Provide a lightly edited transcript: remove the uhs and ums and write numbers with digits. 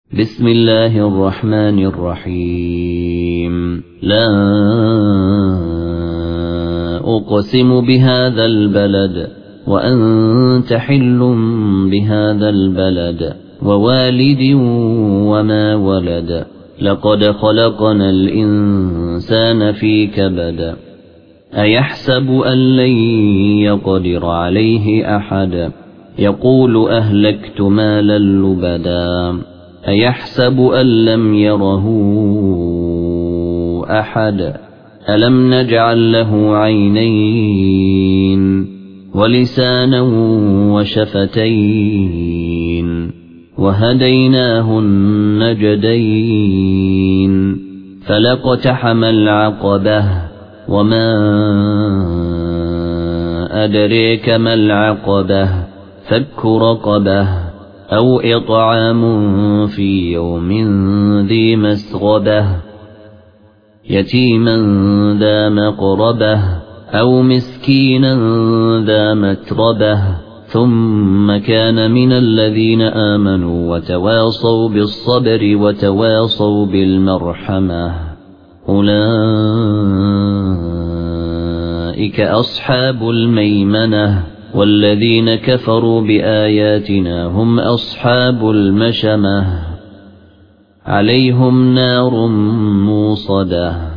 بسم الله الرحمن الرحيم لا أقسم بهذا البلد وأنت حل بهذا البلد ووالد وما ولد لقد خلقنا الإنسان في كبد أيحسب أن لن يقدر عليه أحد يقول أهلكت مالا لبدا أيحسب أن لم يره أحد ألم نجعل له عينين ولسانا وشفتين وهديناه النجدين فلاقتحم العقبة وما أدريك ما العقبة فك رقبة أو إطعام في يوم ذي مسغبة يتيما ذا مقربة أو مسكينا ذا متربة ثم كان من الذين آمنوا وتواصوا بالصبر وتواصوا بالمرحمة أولئك أصحاب الميمنة والذين كفروا بآياتنا هم أصحاب المشأمة عليهم نار موصدة